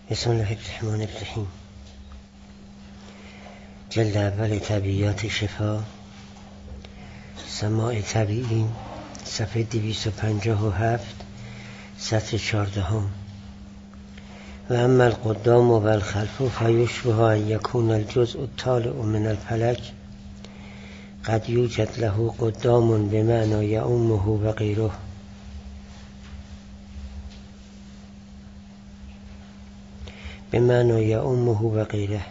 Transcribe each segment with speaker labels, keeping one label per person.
Speaker 1: بسم الله الرحمن الرحیم. جلد اول طبیعیات شفا، سماع طبیعی، صفحه 257، سطر 14. و اما القدام و الخلف فیشبه ان یکون الجزء الطالع من الفلک قد یوجد له قدام بمعنى یعمه و غیره. بمعنى یعمه و غیره.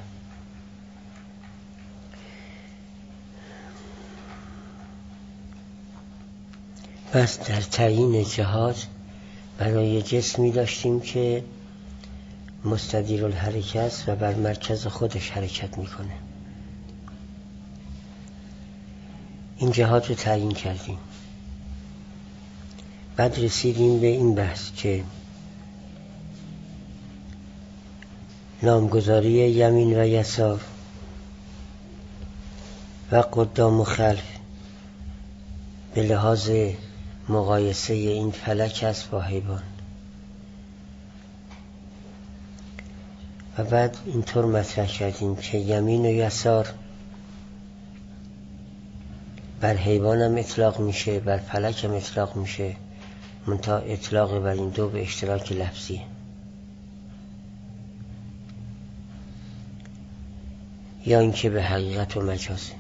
Speaker 1: پس در تعیین جهات برای جسمی داشتیم که مستدیر الحرکت است و بر مرکز خودش حرکت میکنه. این جهات رو تعیین کردیم. بعد رسیدیم به این بحث که نامگذاری یمین و یسار و قدام و خلف به لحاظ مقایسه این فلک است با حیوان. و بعد اینطور مطرح کردیم که یمین و یسار بر حیوان هم اطلاق میشه، بر فلک هم اطلاق میشه، منتها اطلاق بر این دو به اشتراک لفظیه. یا اینکه به حقیقت و مجازه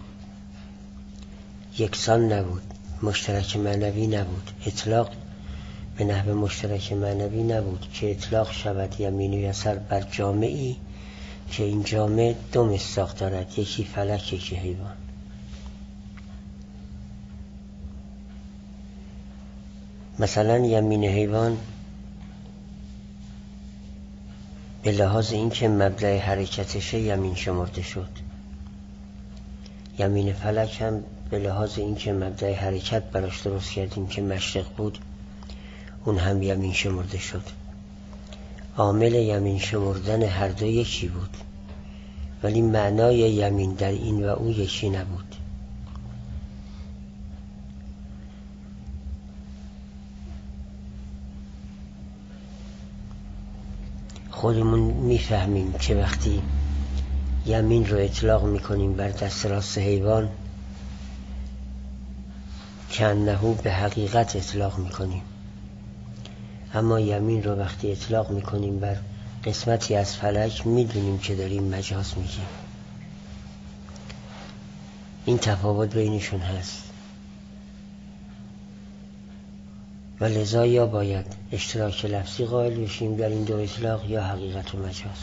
Speaker 1: یکسان نبود، مشترک معنوی نبود، اطلاق به نحو مشترک معنوی نبود که اطلاق شود یمین و یسار بر جامعی که این جامع دو مصداق دارد، یکی فلک یکی حیوان. مثلا یمین حیوان به لحاظ اینکه مبدأ حرکتشه یمین شمرده شد، یمین فلک هم به لحاظ اینکه مبدأ حرکت براش درست کردیم که مشرق بود، اون هم یمین شمرده شد. عامل یمین شمردن هر دو یکی بود، ولی معنای یمین در این و او یکی نبود. خودمون میفهمیم که وقتی یمین رو اطلاق میکنیم بر دست راست حیوان کأنه به حقیقت اطلاق میکنیم، اما یمین رو وقتی اطلاق میکنیم بر قسمتی از فلک میدونیم که داریم مجاز میگیم. این تفاوت بینشون هست و لذا یا باید اشتراک لفظی قائل بشیم در این دو اطلاق یا حقیقت و مجاز.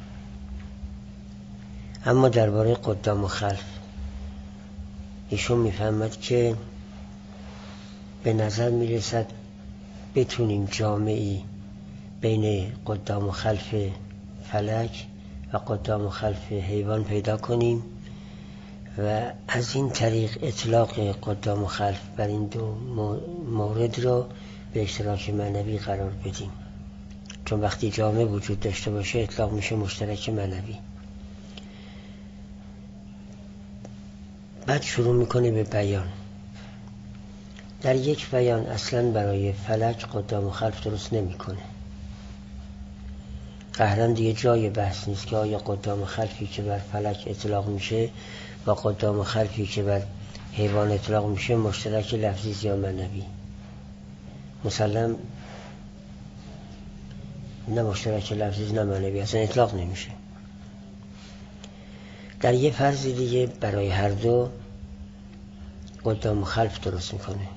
Speaker 1: اما درباره قدام و خلف ایشون میفهمد که به نظر میرسد بتونیم جامعی بین قدام و خلف فلک و قدام و خلف حیوان پیدا کنیم و از این طریق اطلاق قدام و خلف بر این دو مورد رو به اشتراک معنوی قرار بدیم، چون وقتی جامع وجود داشته باشه اطلاق میشه مشترک معنوی. بعد شروع میکنه به بیان. در یک بیان اصلا برای فلک قدام و خلف درست نمیکنه. قهرن دیگه جای بحث نیست که آیا قدام و خلفی که بر فلک اطلاق میشه و قدام و خلفی که بر حیوان اطلاق میشه مشترک لفظی یا معنوی. مسلم نه مشترک لفظی نه معنوی، اصلا اطلاق نمیشه. در یه فرض دیگه برای هر دو قدام و خلف درست میکنه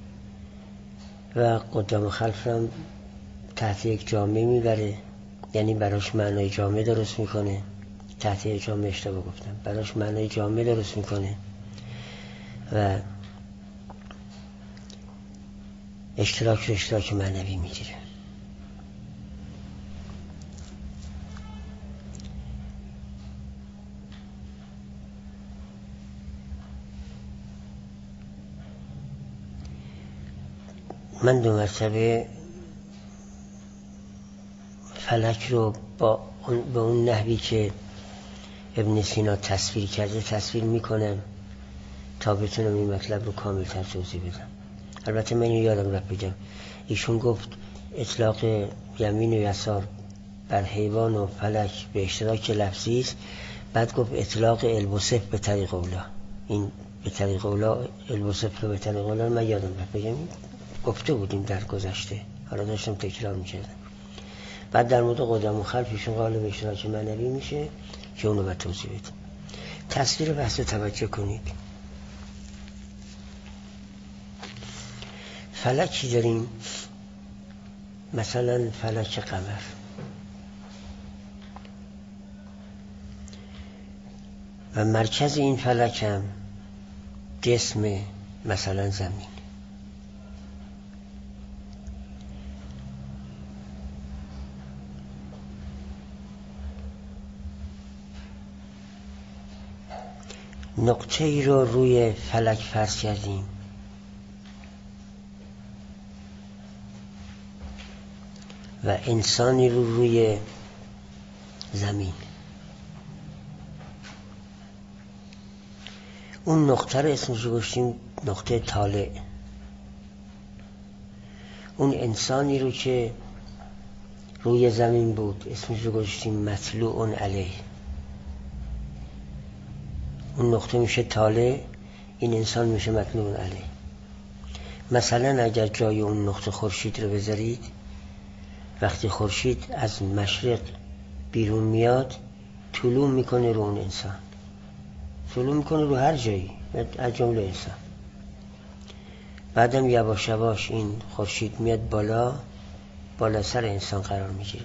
Speaker 1: و قدام و خلف هم تحت یک جامعه میبره، یعنی براش معنای جامعه درست میکنه. تحت یک جامعه اشتباه گفتم، براش معنای جامعه درست میکنه و اشتراک معنوی میگیره. من دو مرتبه فلک رو به اون نحوی که ابن سینا تصویر کرده تصویر میکنم تا بتونم این مطلب رو کامل تر توضیح بدم. البته من یادم رفت بگم، ایشون گفت اطلاق یمین و یسار بر حیوان و فلک به اشتراک لفظی است. بعد گفت اطلاق علم و صف به طریق اولا. این به طریق اولا، علم و صف به طریق اولا من یادم بگم گفته بودیم در گذشته، حالا داشتم تکرار میکردم. بعد در مورد قدم و خلف ایشون قائل به اشتراک معنوی میشه که اونو باید توضیح بدیم. تصویر بحث رو توجه کنید. فلکی داریم، مثلا فلک قمر، و مرکز این فلک هم جسم مثلا زمین. نقطه ای رو روی فلک فرض کردیم و انسانی رو روی زمین. اون نقطه رو اسمش رو گذاشتیم نقطه طالع. اون انسانی رو که روی زمین بود اسمش رو گذاشتیم مطلوع علیه. اون نقطه میشه طالع، این انسان میشه مطلوع علیه. مثلا اگر جای اون نقطه خورشید رو بذارید، وقتی خورشید از مشرق بیرون میاد طلوع میکنه رو اون انسان، طلوع میکنه رو هر جایی از جمله انسان. بعدم یواش یواش این خورشید میاد بالا سر انسان قرار میگیره.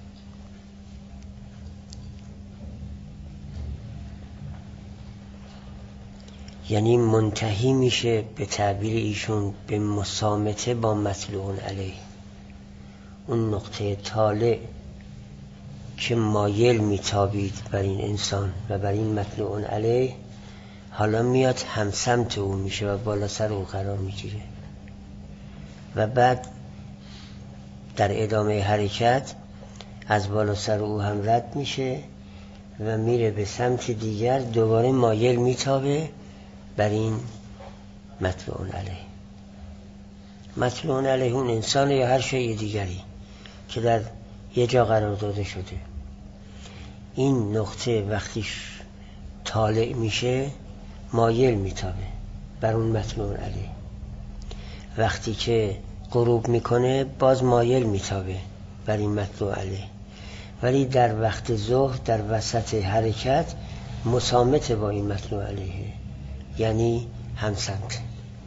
Speaker 1: یعنی منتهی میشه به تعبیر ایشون به مسامته با مطلوع علیه. اون نقطه طالع که مایل میتابید بر این انسان و بر این مطلوع علیه، حالا میاد همسمت او میشه و بالا سر او قرار میگیره و بعد در ادامه حرکت از بالا سر او هم رد میشه و میره به سمت دیگر، دوباره مایل میتابه بر این مطلوع علیه. مطلوع علیه اون انسان یا هر شیء دیگری که در یه جا قرار داده شده. این نقطه وقتی طالع میشه مایل میتابه بر اون مطلوع علیه، وقتی که غروب میکنه باز مایل میتابه بر این مطلوع علیه، ولی در وقت ظهر در وسط حرکت مسامت با این مطلوع علیه، یعنی همسمت.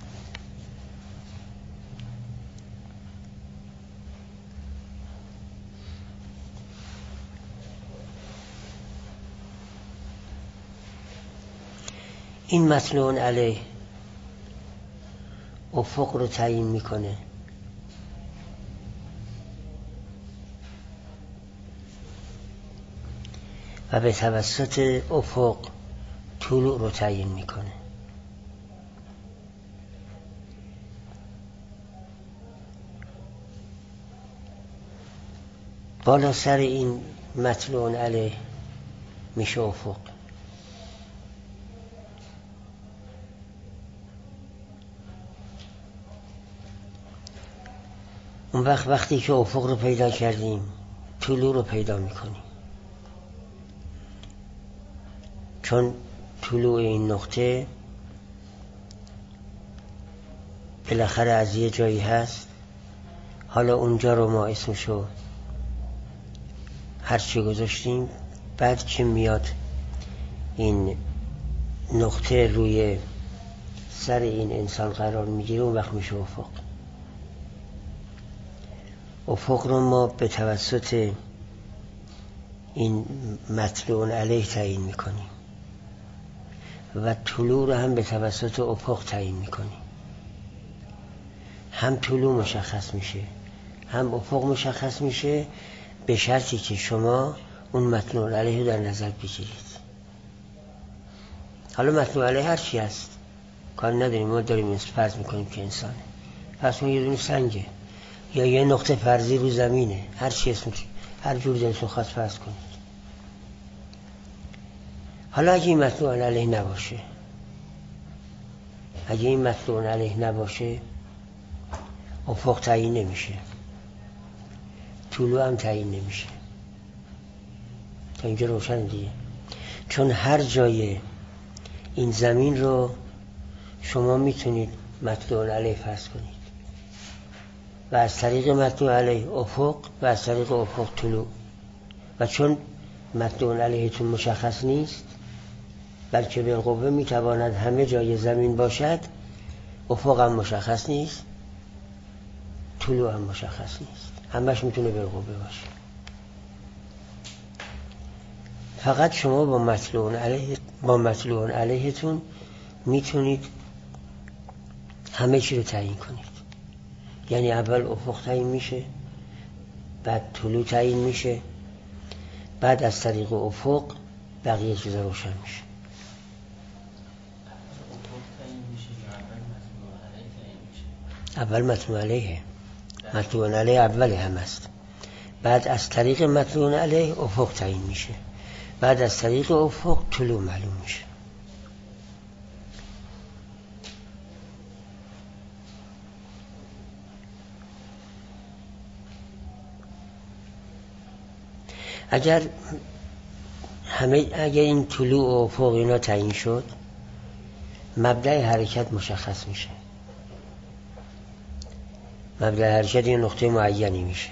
Speaker 1: این مطلوع علیه افق رو تعیین میکنه و به توسط افق طلوع رو تعیین میکنه. بالا سر این مطلوع علیه میشه افق. اون وقتی که افق رو پیدا کردیم طلوع رو پیدا میکنیم، چون طلوع این نقطه بالاخره از یه جایی هست. حالا اونجا رو ما اسمشو هرچی گذاشتیم، بعد که میاد این نقطه روی سر این انسان قرار میگیره اون وقت میشه افق. افق رو ما به توسط این مطلوع علیه تعیین میکنیم و طلوع رو هم به توسط افق تعیین میکنیم. هم طلوع مشخص میشه هم افق مشخص میشه، به شرطی که شما اون مطلوع علیه رو در نظر بگیرید. حالا مطلوع علیه هر چی هست کار نداریم، ما داریم فرض میکنیم که انسانه، پس اون یه دونه سنگه یا یه نقطه فرضی رو زمینه، هر چی اسمش هر جور دلتون خواست فرض کنید. حالا اگه این مطلوع علیه نباشه، اگه این مطلوع علیه نباشه افق تعیین نمیشه، طلوع هم تعیین نمیشه. تا اینجا روشن دیگه. چون هر جای این زمین رو شما میتونید مطلوع علیه فرض کنید و از طریق مطلوع علیه افق و از طریق افق طلوع، و چون مطلوع علیهتون مشخص نیست بلکه بالقوه میتواند همه جای زمین باشد، افق هم مشخص نیست، طلوع هم مشخص نیست، همش میتونه بالقوه باشه. فقط شما با مطلوع علیهتون میتونید همه چی رو تعیین کنید. یعنی اول افق تعیین میشه، بعد طلوع تعیین میشه، بعد از طریق افق بقیه چیزا روشن میشه. اول مطلوع علیه، مطلوع علیه اول هم است، بعد از طریق مطلوع علیه افق تعیین میشه، بعد از طریق افق طلوع معلوم میشه. اگر این طلوع و افق اینا تعیین شد، مبدأ حرکت مشخص میشه. مبدأ حرکت یه نقطه معینی میشه.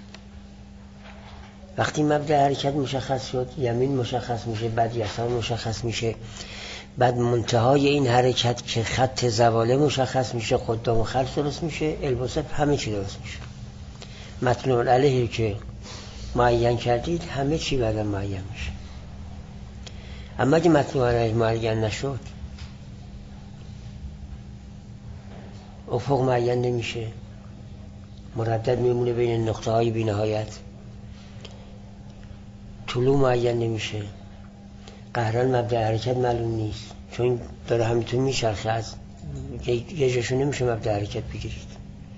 Speaker 1: وقتی مبدأ حرکت مشخص شد، یمین مشخص میشه، بعد یسار مشخص میشه، بعد منتهای این حرکت که خط زواله مشخص میشه، قدام و خلف درست میشه، الباسه همه چی درست میشه. مطلوع علیه که معین کردید همه چی بعدا معین میشه. اما اگه مطلوع علیه معین نشد، افق معین نمیشه، مردد میمونه بین نقطه های بی نهایت، طلوع معین نمیشه، قهران مبدأ حرکت معلوم نیست، چون داره همینطور میچرخه، از یه جاشو نمیشه مبدأ حرکت بگیرید.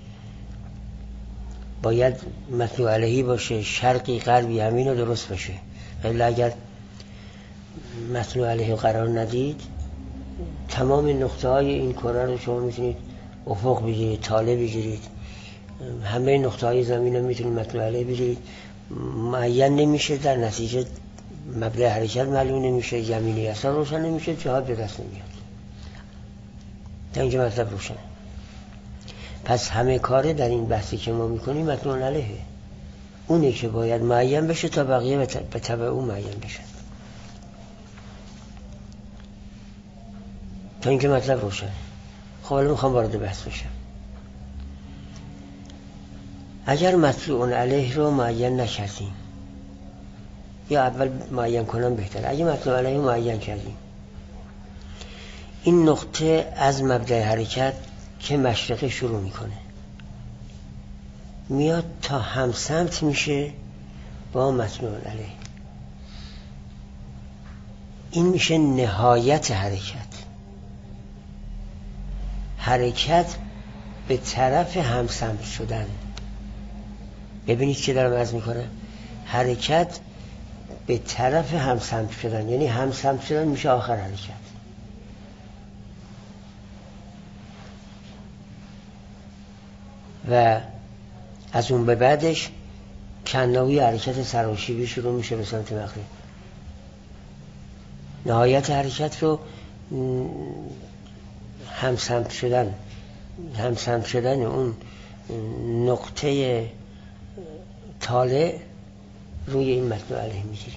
Speaker 1: باید مطلوع علیه باشه، شرقی غربی همین رو درست باشه. ولی اگر مطلوع علیه قرار ندید، تمام نقطه های این کره رو شما میتونید افق بگیرید، طالع بگیرید، همه نقطه های زمین رو میتونید مطلوع علیه بگیرید، معین نمیشه، در نتیجه مبدأ حرکت معلوم نمیشه، یمین یسار روشن نمیشه، جهات به دست نمیاد. تا اینجا مطلب روشن. پس همه کاره در این بحثی که ما میکنیم مطلوع علیه اونه که باید معین بشه تا بقیه به تبع اون معین بشه. تا اینجا مطلب روشن. خب الان میخوام وارد بحث بشم. اگر مطلوع علیه رو معین نکردیم، یا اول معین کنم بهتره، اگه مطلوع علیه رو معین کردیم، این نقطه از مبدأ حرکت که مشرقه شروع میکنه میاد تا همسمت میشه با مطلوع علیه. این میشه نهایت حرکت به طرف همسمت شدن. ببینید چه دارم عرض میکنم. حرکت به طرف همسمت شدن، یعنی همسمت شدن میشه آخر حرکت. و از اون به بعدش کناوی حرکت سراشیبی شروع میشه به سمت مغرب. نهایت حرکت رو همسمت شدن اون نقطه طالع روی این مطلوع علیه میگیریم.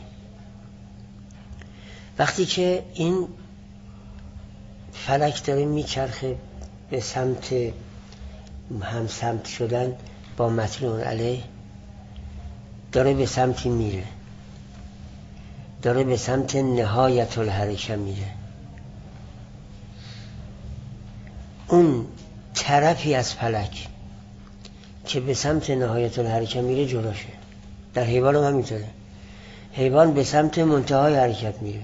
Speaker 1: وقتی که این فلک داره میچرخه به سمت همسمت شدن با مطلوع علیه، داره به سمتی میره، داره به سمت نهایت الحرکه میره. اون طرفی از فلک که به سمت نهایت الحرکه میره جلوشه. در حیوان هم همینطوره. حیوان به سمت منتهای حرکت میره.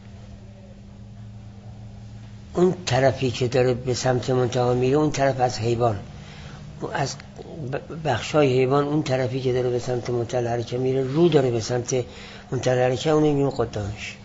Speaker 1: اون طرفی که داره به سمت منتها میره، اون طرف از حیوان، از بخشای حیوان، اون طرفی که داره به سمت منتهی حرکت میره، رو داره به سمت منتهی حرکت، اون میگیم قدامش،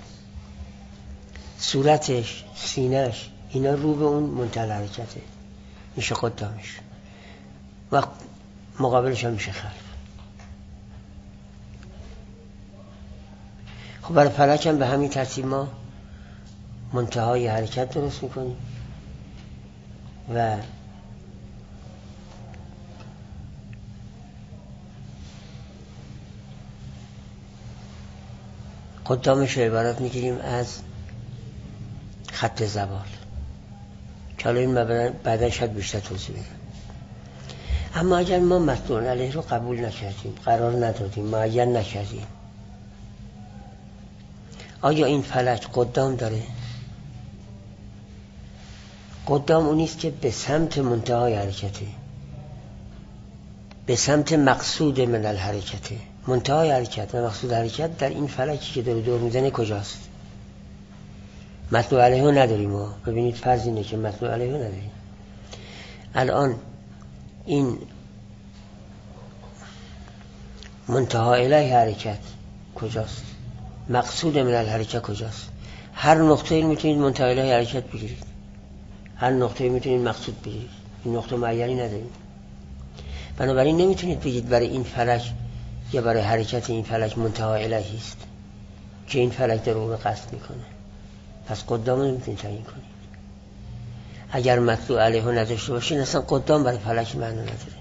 Speaker 1: صورتش، سینهش، اینا رو به اون منتهی حرکته، میشه قدامش، و مقابلش هم میشه خلف. خب برای فلک هم به همین ترتیب ما منتهای حرکت درست میکنیم و قدامش رو عبارت میگیریم از خط زوال که حالا این بعدا شاید بیشتر توضیح بدم. اما اگر ما مطلوب علیه رو قبول نکردیم، قرار ندادیم، معین نکردیم، آیا این فلک قدام داره؟ قدام اونیست که به سمت منتهای حرکته، به سمت مقصود من الحرکته. منتهای حرکت و مقصود حرکت در این فلکی که دور میزنه کجاست؟ مطلوب علیه رو نداریم ما. ببینید فرض اینه که مطلوب علیه رو نداریم. الان این منتهای الیه حرکت کجاست؟ مقصود من الحرکت کجاست؟ هر نقطه‌ای میتونید منتهای الیه حرکت بگیرید، هر نقطه‌ای میتونید مقصود بگیرید. این نقطه معینی نداریم. بنابراین نمیتونید بگید برای این فلک یا برای حرکت این فلک منتهای الهی است که این فلک در اون قصد میکنه. پس قدام نمیتونید تعیین کنید. اگر مطلوب علیه نداشته باشین اصلا قدام برای فلک معنی نداره.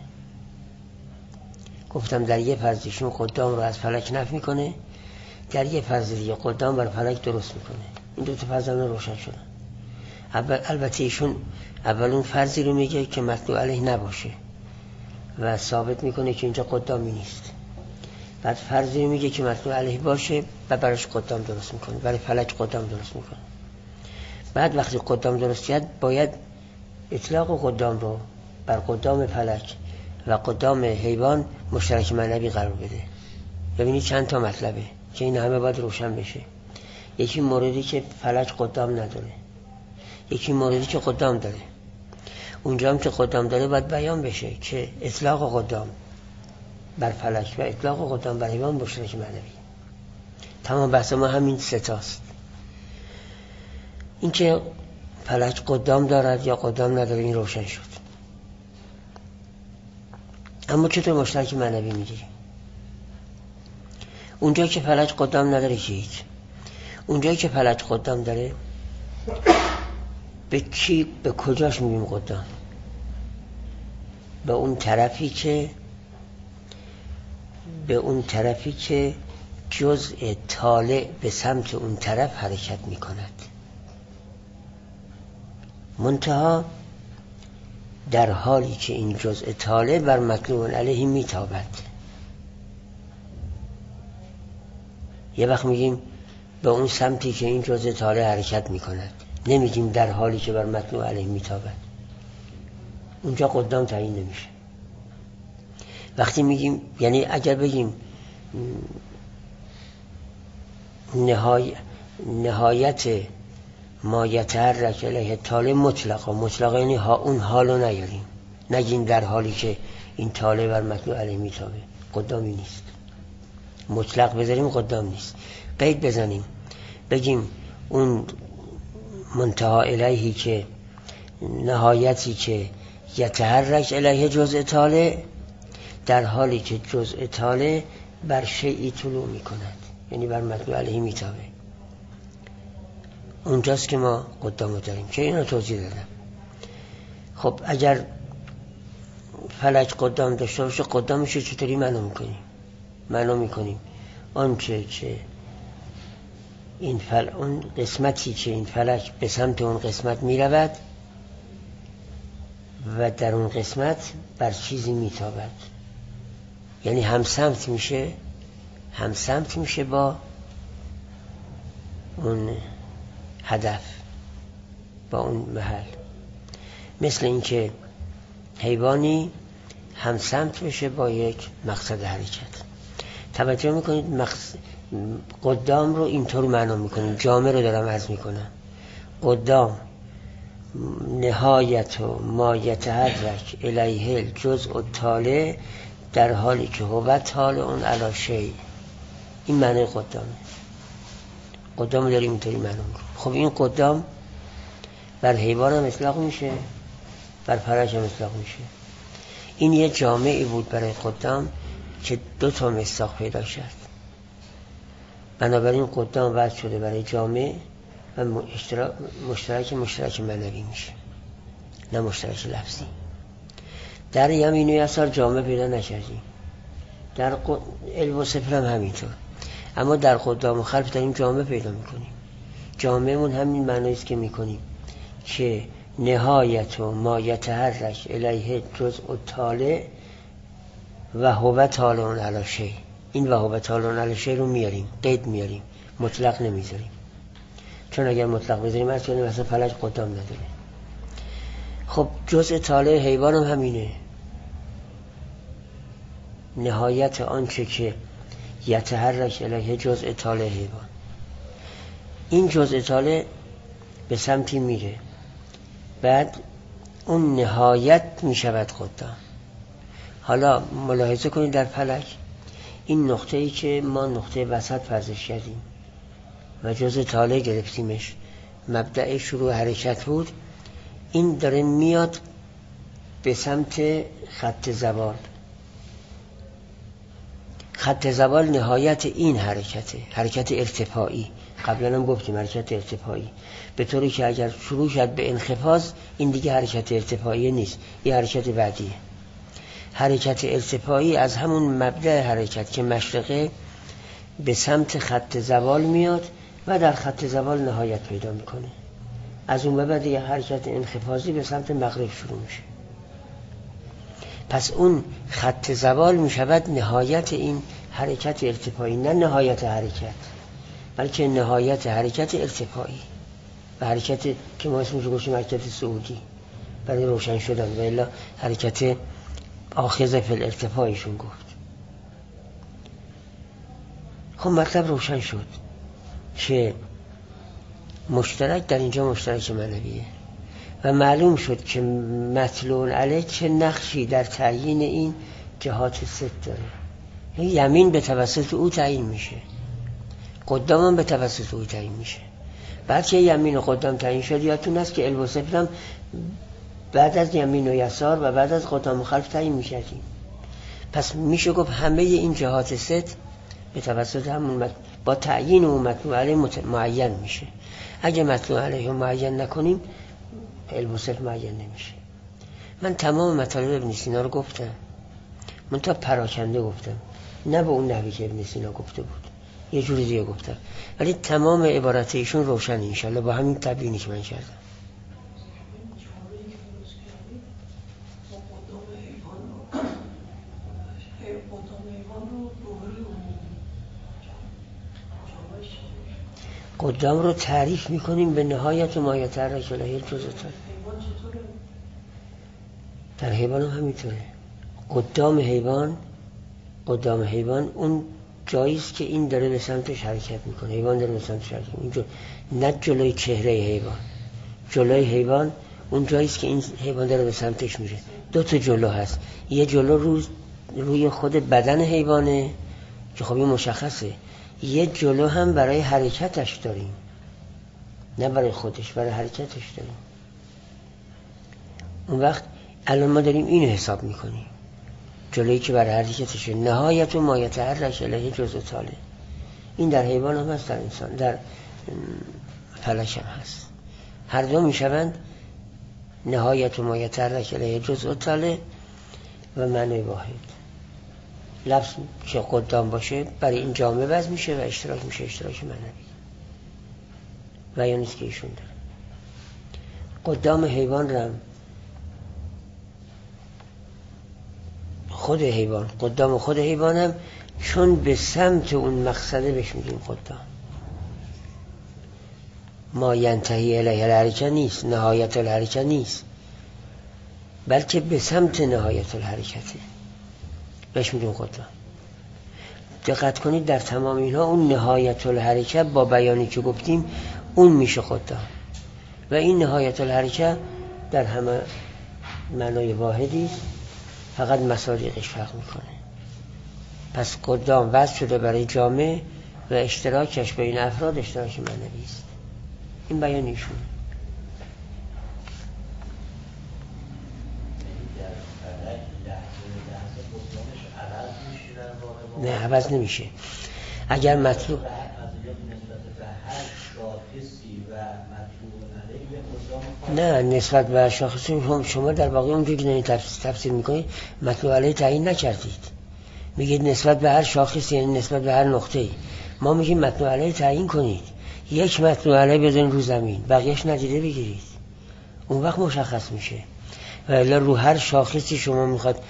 Speaker 1: گفتم در یه فرض ایشون قدام رو از فلک نفی میکنه، در یه فرض دیگه قدام برای فلک درست میکنه. این دو تا فرض هم روشن شدن. البته ایشون اولون فرضی رو میگه که مطلوب علیه نباشه و ثابت میکنه که اینجا قدامی نیست. بعد فرضی رو میگه که مطلوب علیه باشه و براش قدام درست میکنه، برای فلک قدام درست میکنه. بعد وقتی قدام درست کرد باید اطلاق قدام رو بر قدام فلک و قدام حیوان مشترک معنوی قرار بده. ببینید چند تا مطلبه که این همه باید روشن بشه. یکی موردی که فلک قدام نداره، یکی موردی که قدام داره. اونجا هم که قدام داره باید بیان بشه که اطلاق قدام بر فلک و اطلاق قدام بر حیوان مشترک معنوی. تمام بحث ما همین سه تاست. این که فلک قدام دارد یا قدام نداره این روشن شد. اما چطور مشترک معنوی میگیریم؟ اونجایی که فلک قدام نداره که هیچ. اونجایی که فلک قدام داره به کی، به کجاش میگیم قدام؟ به اون طرفی که جزء طالع به سمت اون طرف حرکت میکند. منتها در حالی که این جزء طالع بر مطلوب علیه میتابد. یه وقت میگیم به اون سمتی که این جزء طالع حرکت میکند، نمیگیم در حالی که بر مطلوب علیه میتابد. اونجا قدام تعیین نمیشه. وقتی میگیم، یعنی اگر بگیم نهایت ما یتحرک الیه طالع مطلقا یعنی اون حالو نیاریم، نگیم در حالی که این طالع بر مطلوب علیه میتابه. قدامی نیست. مطلق بذاریم قدام نیست. قید بزنیم بگیم اون منتهی الیهی که نهایتی که یتحرک الیه جزء طالع، در حالی که جزء طالع بر شیئی طلوع می کند، یعنی بر مطلوب علیه می تابه. اونجاست که ما قدامو داریم که اینو توضیح دادم. خب اگر فلک قدام داشته باشه قدامش چطوری معنا میکنیم؟ آنچه که اون قسمتی که این فلک به سمت اون قسمت می رود و در اون قسمت بر چیزی می تابد، یعنی همسمت میشه با اون هدف، با اون محل. مثل اینکه حیوانی همسمت بشه با یک مقصد حرکت. توجه میکنید قدام رو اینطور معنا میکنیم. جامع رو دارم عرض میکنم. قدام نهایت و ما یتحرک الیه الجزء الطالع در حالی که هو طالع اون علی شیء. این معنی قدام داریم اینطوری معنا میکنیم. خب این قدام بر حیوان هم اطلاق میشه، بر فلک هم اطلاق میشه. این یه جامعی بود برای قدام که دو تا مصداق پیدا کرد. بنابراین قدام وضع شده برای جامع و مشترک معنوی میشه، نه مشترک لفظی. در یمین و یسار جامع پیدا نکردیم، در علم و سفر هم همینطور، اما در قدام و خلف داریم جامع پیدا میکنیم. جامعمون همین معنیست که میکنیم که نهایت و ما یتحرک الیه جزء طالع و هو طالع علی شیء. این و هو طالع علی شیء رو میاریم، قید میاریم، مطلق نمیذاریم، چون اگر مطلق بذاریم مثلا فلک قدام نداره. خب جزء طالع حیوان هم همینه، نهایت آنچه که یتحرک الیه جزء طالع حیوان. این جزء طالع به سمتی میره، بعد اون نهایت میشود قدام. حالا ملاحظه کنید در فلک این نقطه‌ای که ما نقطه وسط فرضش کردیم و جزء طالع گرفتیمش، مبدأ شروع حرکت بود، این داره میاد به سمت خط زوال. خط زوال نهایت این حرکته، حرکت ارتفاعی. قبلا هم گفتیم حرکت ارتفاعی، به طوری که اگر شروع شد به انخفاض این دیگه حرکت ارتفاعی نیست، این حرکت بعدیه. حرکت ارتفاعی از همون مبدأ حرکت که مشرقه به سمت خط زوال میاد و در خط زوال نهایت پیدا میکنه. از اون بعد یه حرکت انخفاضی به سمت مغرب شروع میشه. پس اون خط زوال میشود نهایت این حرکت ارتفاعی، نه نهایت حرکت، بلکه نهایت حرکت ارتفاعی و حرکت که ما اسمش رو گوشیم حرکت صعودی برای روشن شدن، و الا حرکت آخذ فی الارتفاعیشون گفت. خب مطلب روشن شد که مشترک در اینجا مشترک معنویه و معلوم شد که مطلوع علیه چه نقشی در تعیین این جهات ست داره. یمین به توسط او تعیین میشه، قدام هم به توسط او تعیین میشه. بعد که یمین و قدام تعیین شد، یادتون است که علم و سفر هم بعد از یمین و یسار و بعد از قدام و خلف تعیین میشدیم. پس میشه گفت همه این جهات ست به توسط همون با تعیین و مطلوع علیه معین میشه. اگه مطلوع علیه معین نکنیم علم و سفر معین نمیشه. من تمام مطالب ابن سینا رو گفتم، من تا پراکنده گفتم، نه به اون نحوی که ابن سینا گفته بود، یه جوری دیگه گفتم، ولی تمام عبارات ایشون روشن انشالله با همین تبیینی که من کردم. قدام رو تعریف میکنیم به نهایت و ما یتحرک الیه جزء طالع. در حیوان هم همینطوره. قدام حیوان اون جاییست که این داره به سمتش حرکت میکنه، حیوان داره به سمتش حرکت میکنه، نه جلوی چهره حیوان. جلوی حیوان اون جاییست که این حیوان داره به سمتش میره. دو تا جلو هست، یه جلو روی خود بدن حیوانه که خب این مشخصه، یه جلو هم برای حرکتش داریم، نه برای خودش، برای حرکتش داریم. اون وقت الان ما داریم اینو حساب میکنیم، جلویی که برای حرکتشه، نهایت و ما یتحرک الیه جزء طالع. این در حیوان هم هست، در انسان، در فلک هم هست. هر دو میشوند نهایت و ما یتحرک الیه جزء طالع و معنی واحد. لفظ که قدام باشه برای این جامعه وضع میشه و اشتراک میشه، اشتراک معنوی و یا نیست که ایشون داره. قدام حیوان رم خود حیوان، قدام خود حیوان هم چون به سمت اون مقصده بهش میگیم قدام. ما ینتهی الیه الحرکت نیست، نهایت الحرکت نیست، بلکه به سمت نهایت الحرکته، بهش میگیم قدام. دقت کنید در تمام اینها اون نهایت الحرکت با بیانی که گفتیم اون میشه قدام، و این نهایت الحرکت در همه معنای واحدی، فقط مصادیقش فرق میکنه. پس قدام وضع شده برای جامعه و اشتراکش بین افراد اشتراک معنوی است. این بیانیشون. نه عوض نمیشه. اگر مطلوب نه نسبت به شاخص شما در واقع اونجوری که تفسیر میکنید مطلوب علیه تعیین نکردید. میگید نسبت به هر شاخص یعنی نسبت به هر نقطه‌ای. ما میگیم مطلوب علیه تعیین کنید. یک مطلوب علیه بزنید رو زمین، بقیه‌اش ندیده بگیرید. اون وقت مشخص میشه. و الا رو هر شاخصی شما میخواد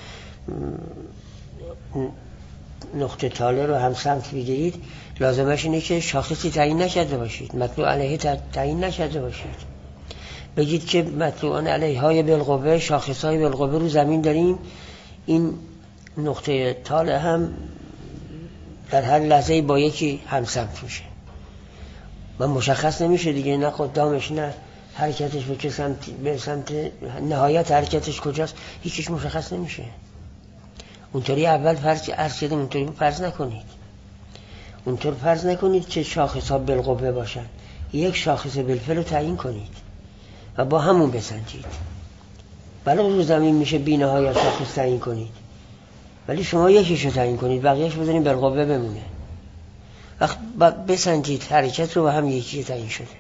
Speaker 1: نقطه طالع رو هم سمت بگیرید، لازمش اینه که شاخصی تعیین نکرده باشید، مطلوب علیه تعیین نکرده باشید. بگید که مطلوبان علیه های بالقوه، شاخص های بالقوه رو زمین داریم، این نقطه طالع هم در هر لحظه با یکی هم سمت میشه و مشخص نمیشه دیگه، نه قدامش نه حرکتش به چه سمت، به سمت نهایت حرکتش کجاست، هیچیش مشخص نمیشه. اونطوری اول فرض عرض کردیم، اونطوری فرض نکنید. اونطور فرض نکنید که شاخص ها بالقوه باشن. یک شاخص بالفعل رو تعیین کنید و با همون بسنجید. بله رو زمین میشه بی نهایت شاخص تعیین کنید، ولی شما یکیش رو تعیین کنید، بقیهش بذارین بالقوه بمونه. وقت بسنجید حرکت رو و هم یکی تعیین شده.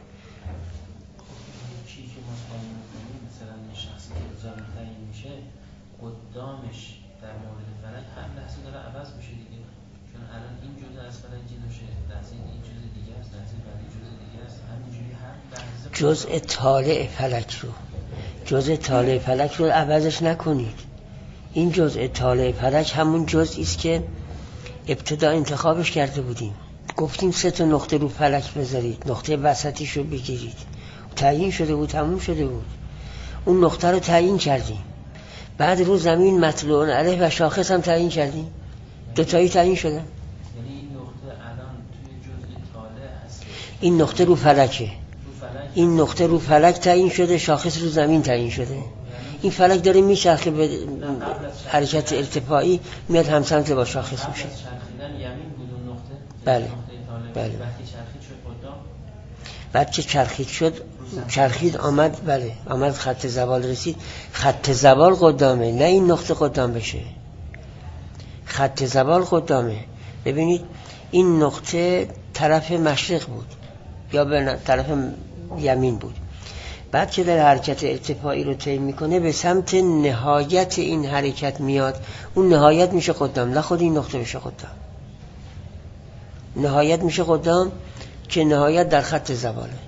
Speaker 2: قدامش در مورد فلک هر لحظه داره عوض میشه دیگه، چون الان این جزء از فلک جلوشه، لحظه این جزء دیگه است، لحظه بعدی جزء دیگه است، همینجوری هر لحظه
Speaker 1: جزء طالع فلک رو، جزء طالع فلک رو عوضش نکنید. این جزء طالع فلک همون جزئی است که ابتدا انتخابش کرده بودیم. گفتیم 3 نقطه رو فلک بذارید، نقطه وسطیش رو بگیرید. تعیین شده بود، تموم شده بود. اون نقطه رو تعیین کردیم. بعد رو زمین مطلوع علیه و شاخص هم تعیین کردیم. دوتایی تعیین شدن.
Speaker 2: یعنی این نقطه الان توی جزء طالع هست.
Speaker 1: این نقطه رو فلکه. این نقطه رو فلک تعیین شده، شاخص رو زمین تعیین شده. این فلک داره میچرخه به حرکت ارتفاعی، میاد همسمت با شاخص میشه.
Speaker 2: چرخیدن یمین بود اون نقطه.
Speaker 1: بله. بله.
Speaker 2: وقتی چرخید شد قدام.
Speaker 1: بعد که چرخید شد، چرخید آمد، بله آمد خط زوال رسید. خط زوال قدامه، نه این نقطه قدام بشه. خط زوال قدامه. ببینید این نقطه طرف مشرق بود یا به طرف یمین بود. بعد که در حرکت ارتفاعی رو طی میکنه به سمت نهایت این حرکت میاد، اون نهایت میشه قدام، نه خود این نقطه بشه قدام. نهایت میشه قدام که نهایت در خط زواله.
Speaker 3: یعنی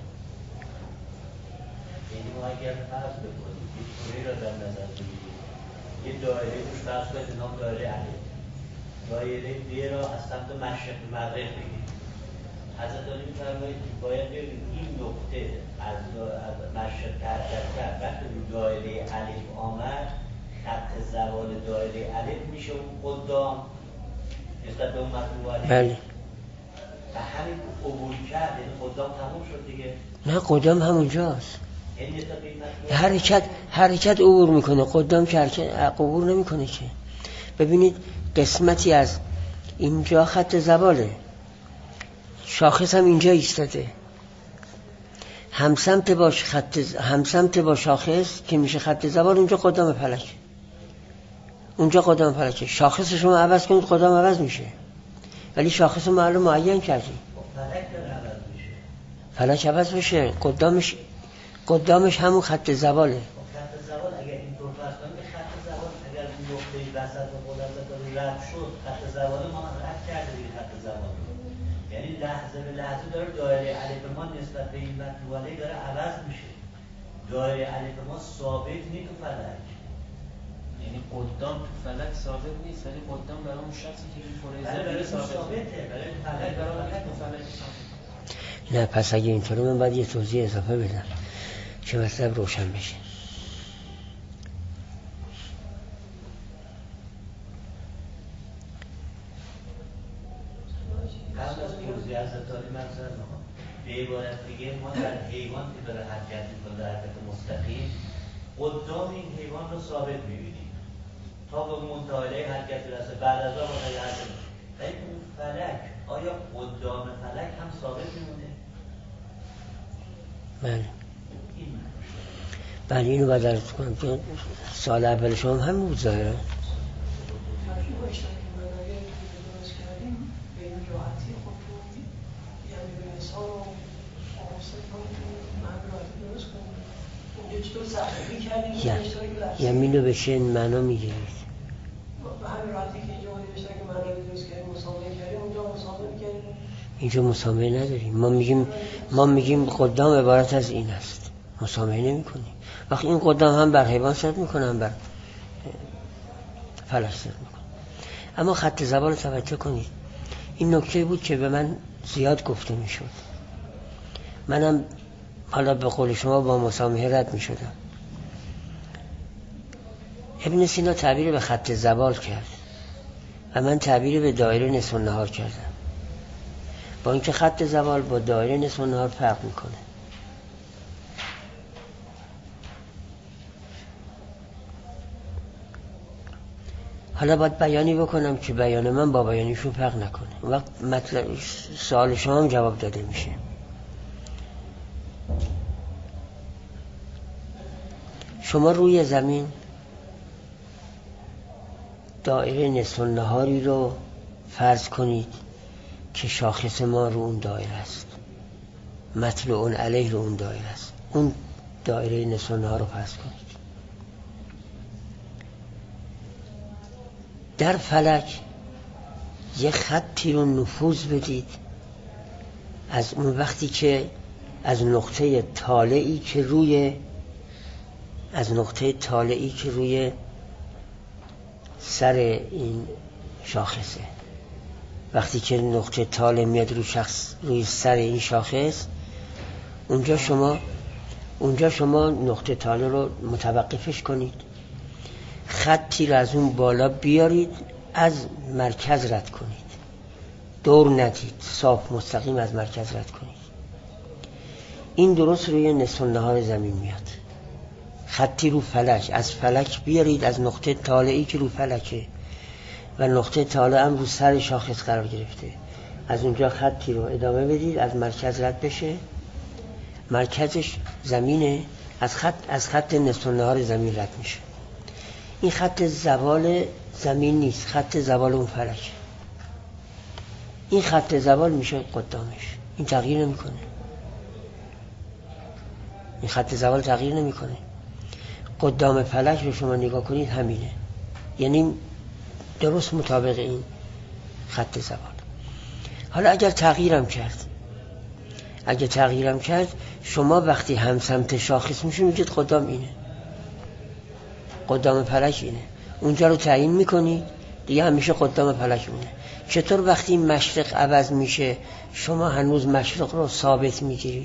Speaker 3: ما اگر فرض بکنیم یک کوره را در نظر بگیریم، یه دایره روش فرض کنید به نام دایره علی، دایره B را از سمت مشرق به مغرب بگیریم. حضرت علی می‌فرمایید که باید ببینید این نقطه از مشرق حرکت کرد، وقتی رو دایره الف آمد، خط زوال دایره الف میشه اون قدام نسبت به اون مطلوب علی.
Speaker 1: بله.
Speaker 3: و همین عبور کرد، یعنی قدام تموم شد دیگه.
Speaker 1: نه قدام همونجاست.
Speaker 3: یعنی نسبت به این مطلوب
Speaker 1: حرکت عبور میکنه، قدام که عبور نمیکنه که. ببینید قسمتی از اینجا خط زواله، شاخص هم اینجا ایستاده، همسمت با شاخص که میشه خط زوال، اونجا قدام فلک، اونجا قدام فلکه. شاخص شما عوض کنید قدام عوض میشه، ولی شاخص رو معلوم معین کردیم. فلک عوض میشه، قدامش همون خط زواله.
Speaker 3: خط زوال اگر اینطور فرض کنیم که خط زوال اگر نقطه وسط و خلاصه رد شد، خط زوال ما رد کرده دیگه. خط زوال یعنی لحظه به لحظه داره دایره الف ما نسبت به این مطلوبه داره عوض میشه. دایره الف ما ثابت نیست تو فلک،
Speaker 2: یعنی قدام تو فلک ثابت نیست، ولی قدام برای اون شخصی که این فوریزه
Speaker 3: برای ثابته، برای فلک
Speaker 2: تو فلک ثابت.
Speaker 1: نه پس اگه اینطوری من باید یه توضیح اضافه بدم که مطلب روشن بشه.
Speaker 3: قبل از توضیح از اتاری منظر نخوام به عبارت دیگه ما در حیوان که داره حرکت میکنه در حرکت مستقیم، قدام این حیوان رو ثابت میبینیم تا به منتهای حرکت برسه، بعد از آن منتهای حرکت. ولی اون فلک، آیا قدام فلک هم ثابت میمونه؟
Speaker 1: بله. بله اینو باید درست کنم که سال اول شما هم همین بود ظاهرا.
Speaker 4: چطور سختی کردیم
Speaker 1: یمین رو به چه معنا میگیرید؟
Speaker 4: به همین راحتی که اینجا نوشته که معنی درست کردیم مسامحه کردیم اونجا مسامحه کردیم.
Speaker 1: اینجا مسامحه نداریم. ما میگیم قدام عبارت از این است، مسامحه نمی کنیم. وقتی این قدام هم بر حیوان صد میکنه هم بر فلک صد میکنه. اما خط زبان توجه کنید، این نکته بود که به من زیاد گفته میشد. منم حالا به قول شما با مسامحه رد میشدم. ابن سینا تعبیر به خط زوال کرد و من تعبیر به دایره نصف النهار کردم، با اینکه خط زوال با دایره نصف النهار فرق میکنه. حالا باید بیانی بکنم که بیان من با بیانیشون فرق نکنه، اون وقت مطلب سوال شما هم جواب داده میشه. شما روی زمین دایره نصف النهاری رو فرض کنید که شاخص ما رو اون دایره است، مطلوع علیه رو اون دایره است. اون دایره نصف النهار رو فرض کنید. در فلک یه خطی رو نفوذ بدید از اون وقتی که از نقطه طالعی که روی سر این شاخصه، وقتی که نقطه طالع میاد روی سر این شاخص، اونجا شما نقطه طالع رو متوقفش کنید، خطی رو از اون بالا بیارید، از مرکز رد کنید، دور ندید، صاف مستقیم از مرکز رد کنید. این درست روی نصف النهار زمین میاد. خطی رو فلک، از فلک بیارید، از نقطه طالعی که رو فلکه و نقطه طالع هم رو سر شاخص قرار گرفته، از اونجا خطی رو ادامه بدید، از مرکز رد بشه، مرکزش زمینه، از خط نصف النهار زمین رد میشه. این خط زوال زمین نیست، خط زوال اون فلک. این خط زوال میشه قدامش، این تغییر نمیکنه. این خط زوال تغییر نمیکنه. قدام فلک رو شما نگاه کنید همینه، یعنی درست مطابق این خط زوال. حالا اگر تغییرم کرد، شما وقتی هم سمت شاخص میشه میگید قدام اینه، قدام فلک اینه، اونجا رو تعیین میکنید دیگه، همیشه قدام فلک اونه. چطور وقتی مشرق عوض میشه شما هنوز مشرق رو ثابت میگیرید؟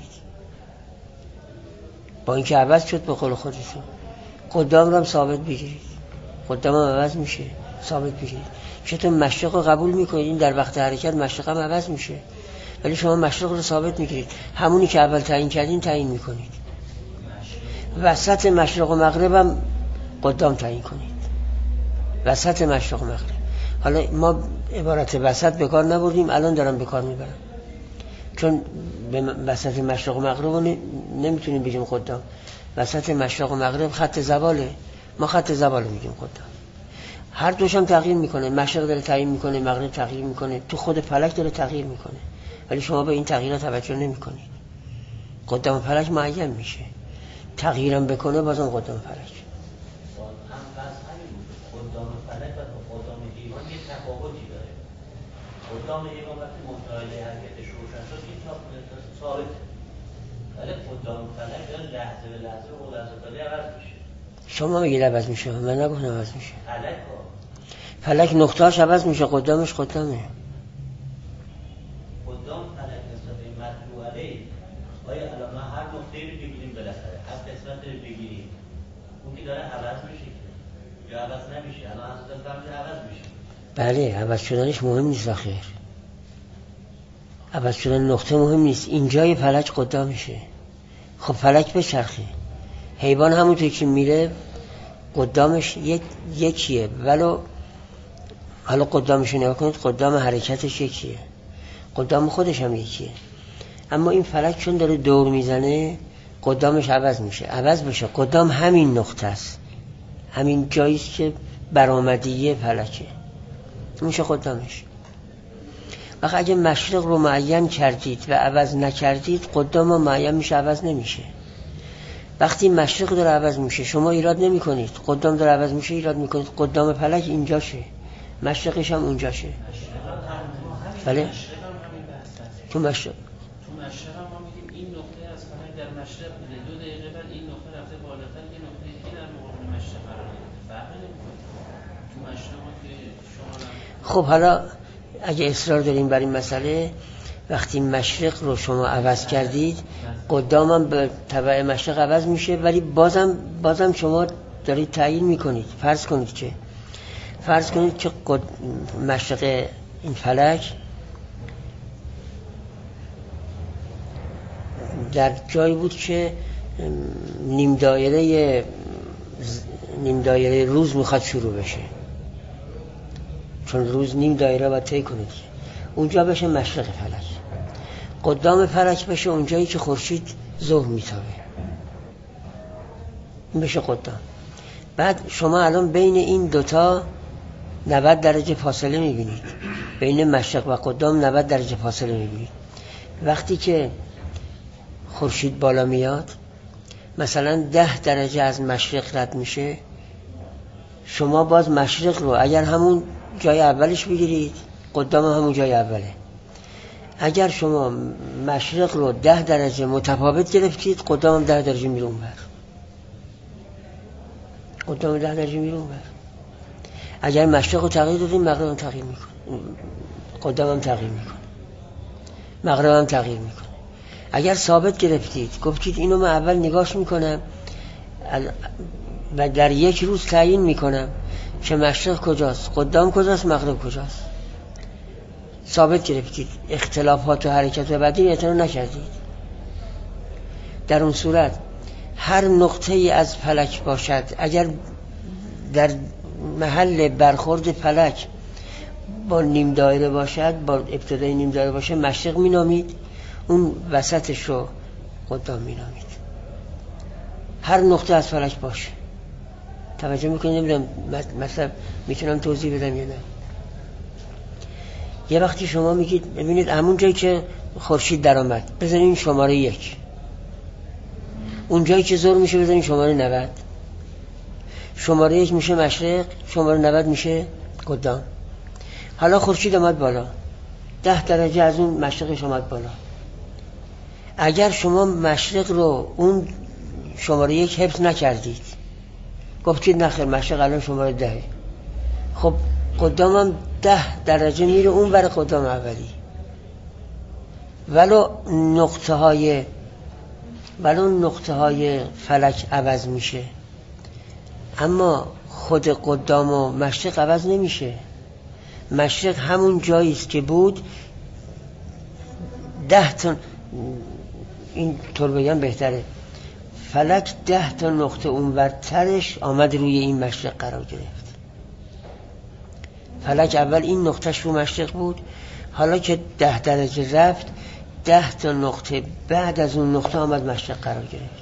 Speaker 1: با اینکه عوض شد به قول خودتون، قدام رو هم ثابت بگیرید، قدام هم عوض میشه ثابت بگیرید. چطور مشرق رو قبول میکنید؟ این در وقت حرکت مشرق هم عوض میشه ولی شما مشرق رو ثابت میگیرید، همونی که اول تعیین کردین تعیین میکنید. وسط مشرق و مغرب هم قدام تعیین کنید، وسط مشرق و مغرب. حالا ما عبارت وسط به کار نبردیم، الان دارم به کار میبرم، چون به وسط مشرق و مغرب نمیتونیم بگیم قدام. وسط مشرق و مغرب خط زواله، ما خط زوال میگیم قدام. هر دوش هم تغییر میکنه، مشرق داره تعیین میکنه، مغرب تغییر میکنه، تو خود فلک داره تغییر میکنه، ولی شما به این تغییرات توجه نمیکنید. قدام فلک معین میشه، تغییرم بکنه بازم قدام فلک.
Speaker 3: قدام فلک و قدام حیوان یه تفاوتی داره. قدام حیوان وقتی منتهای حرکتش روشن شد این ثابته، ولی قدام فلک لحظه به لحظه و لحظه تالی عوض میشه.
Speaker 1: شما میگید عوض میشه، من نگفتم عوض میشه.
Speaker 3: فلک
Speaker 1: نقطه‌اش عوض میشه، قدامش قدامه.
Speaker 3: قدام فلک نسبت به مطلوع علیه، آیا الان ما هر نقطه‌ای رو بگیریم بالاخره هر قسمت رو بگیریم اون که داره عوض میشه یا عوض نمیشه؟ الان از دفعه عوض میشه.
Speaker 1: بله، عوض شدنش مهم نیست آخر. عوض شدن نقطه مهم نیست، اینجای فلک قدامشه. خب فلک بچرخه، حیوان همونطور که میره قدامش یکیه، ولو حالا قدامش رو نگاه کنید، قدام حرکتش یکیه، قدام خودش هم یکیه، اما این فلک چون داره دور میزنه قدامش عوض میشه. عوض بشه قدام همین نقطه است، همین جاییست که برآمدیه فلکه، میشه قدامش. وقت اگه مشرق رو معین کردید و عوض نکردید، قدام رو معین میشه عوض نمیشه. وقتی مشرق داره عوض میشه شما ایراد نمی کنید، قدام داره عوض میشه ایراد میکنید. قدام فلک اینجاشه، مشرقش هم اونجاشه. بله؟ تو مشرق
Speaker 2: ما میگیم این نقطه از فلک در مشرق بوده، 2 دقیقه بعد این نقطه رفته بالاتر، یه نقطه دیگه در مقابل مشرق قرار گرفته. فرقی نمیکنه تو مشرق و توی شمال.
Speaker 1: خب حالا اگه اصرار داریم بر این مسئله، وقتی مشرق رو شما عوض کردید قدام هم به تبع مشرق عوض میشه، ولی بازم شما دارید تعیین میکنید. فرض کنید که مشرق این فلک در جایی بود که نیم دایره روز میخواد شروع بشه، چون روز نیم دایره باید طی کنید، اونجا بشه مشرق فلک. قدام فلک بشه اونجایی که خورشید ظهر میتابه، این بشه قدام. بعد شما الان بین این دوتا 90 درجه فاصله میبینید، بین مشرق و قدام 90 درجه فاصله میبینید. وقتی که خورشید بالا میاد، مثلا 10 درجه از مشرق رد میشه، شما باز مشرق رو اگر همون جای اولش بگیرید، قدام همون جای اوله. اگر شما مشرق رو 10 درجه متفاوت گرفتید، قدام هم 10 درجه میره اونور، قدام 10 درجه میره اونور. اگر مشرق رو تغییر دادیم، مغرب هم تغییر میکنه، قدام هم تغییر میکنه، مغرب هم تغییر میکنه. اگر ثابت گرفتید، گفتید اینو من اول نگاش میکنم و در یک روز تعیین میکنم که مشرق کجاست، قدام کجاست، مغرب کجاست، ثابت گرفتید، اختلافات و حرکت و بعدی اعتنا نکردید، در اون صورت هر نقطه ای از فلک باشد، اگر در محل برخورد فلک با نیم دایره باشد، با ابتدای نیم دایره باشه، مشرق مینامید، اون وسطش رو قدام مینامید. هر نقطه از فلک باشه. توجه میکنید؟ نمیدونم مثلا میتونم توضیح بدم یا نه. یه وقتی شما میگید ببینید همون جایی که خورشید در آمد بزنین شماره 1، اون جایی که ظهر میشه بزنین شماره 90، شماره 1 میشه مشرق، شماره 90 میشه قدام. حالا خورشید آمد بالا، 10 درجه از اون مشرقش آمد بالا. اگر شما مشرق رو اون شماره 1 حفظ نکردید، گفتید نخیر مشرق الان شماره 10، خب قدام هم 10 درجه میره اون ور قدام اولی، ولو نقطه های فلک عوض میشه، اما خود قدام و مشرق عوض نمیشه. مشرق همون جایی است که بود. 10 تا، این طور بگم بهتره، فلک 10 تا نقطه اونورترش آمد روی این مشرق قرار گرفت. فلک اول این نقطهش رو مشرق بود، حالا که 10 درجه رفت، 10 تا نقطه بعد از اون نقطه آمد مشرق قرار گرفت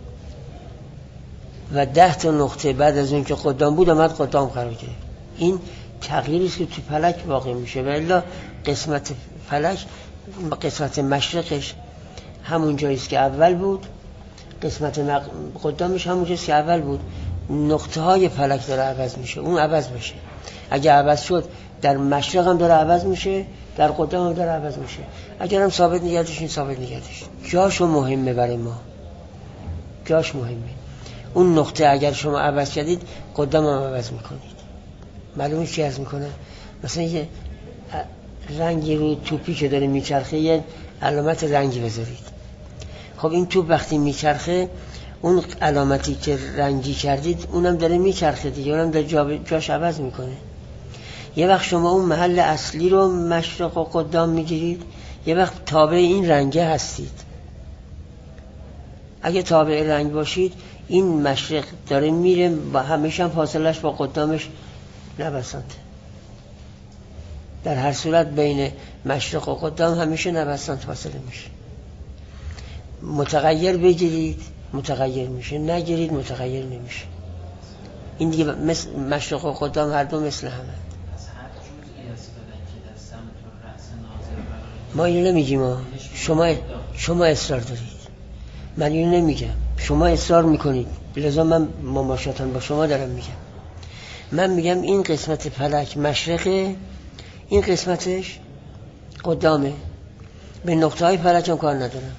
Speaker 1: و 10 تا نقطه بعد از اون که قدام بود آمد قدام قرار گرفت. این تغییری است که تو فلک واقع میشه. و الا قسمت فلک، قسمت مشرقش همون جاییست که اول بود، قسمت قدامش همون جاییست که اول بود. نقطه های فلک داره عوض میشه، اون عوض بشه. اگه عوض شد در مشرق هم داره عوض میشه، در قدام هم داره عوض میشه. اگر هم ثابت نگردش، این ثابت نگردش. جاشو مهمه برای ما، جاش مهمه. اون نقطه اگر شما عوض کردید، قدام هم عوض میکنید. معلومه چی عوض میکنه؟ مثلا یه رنگی رو توپی که داره میچرخه، یه علامت رنگی بذارید. خب این توپ وقتی میچرخه، اون علامتی که رنگی کردید اونم داره میچرخه دیگه، اونم داره جاش عوض میکنه. یه وقت شما اون محل اصلی رو مشرق و قدام میگیرید، یه وقت تابع این رنگه هستید. اگه تابع رنگ باشید، این مشرق داره میره با همیشه هم فاصلش با قدامش 90 سانته. در هر صورت بین مشرق و قدام همیشه 90 سانت فاصله میشه. متغیر بگیرید متغیر میشه، نگیرید متغیر نمیشه. این دیگه مثل مشرق و قدام هر دو مثل همه. ما اینو نمیگیم، شما اصرار دارید. من اینو نمیگم. شما اصرار میکنید، لذا من مماشاتاً با شما دارم میگم. من میگم این قسمت فلک مشرقه، این قسمتش قدامه، به نقطه های فلک هم کار ندارم.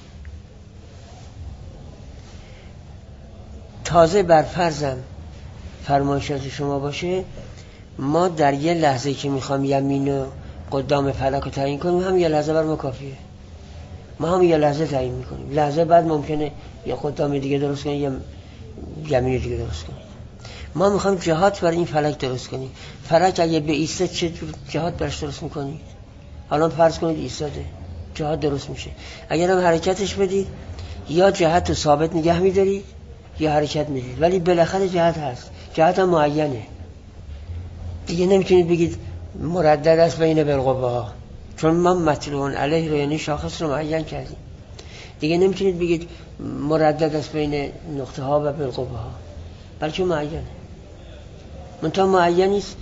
Speaker 1: تازه بر فرضم فرمایشات شما باشه، ما در یه لحظه که میخوام یمین و قدام فلک رو تعیین کنیم، هم یه لحظه بر ما کافیه. ما هم یه لحظه تعیین میکنیم، لحظه بعد ممکنه یا قدام دیگه درست کنید یا یمین دیگه درست کنید. ما میخوایم جهات برای این فلک درست کنیم. فلک اگه به ایسته چه جهات برش درست میکنید؟ الان فرض کنید ایستاده، جهات درست میشه. اگر هم حرکتش بدید، یا جهت رو ثابت نگه میدارید یا حرکت میدید، ولی بالاخره جهت هست. جهت هم معینه دیگه. نمیتونید بگید مردد است بین بالقوه ها، چون ما مطلوب علیه رو یعنی شاخص رو معین کردیم. دیگه نمیتونید بگید مردد است بین نقطه ها و بالقوه ها، بلکه معینه. منتها معینی است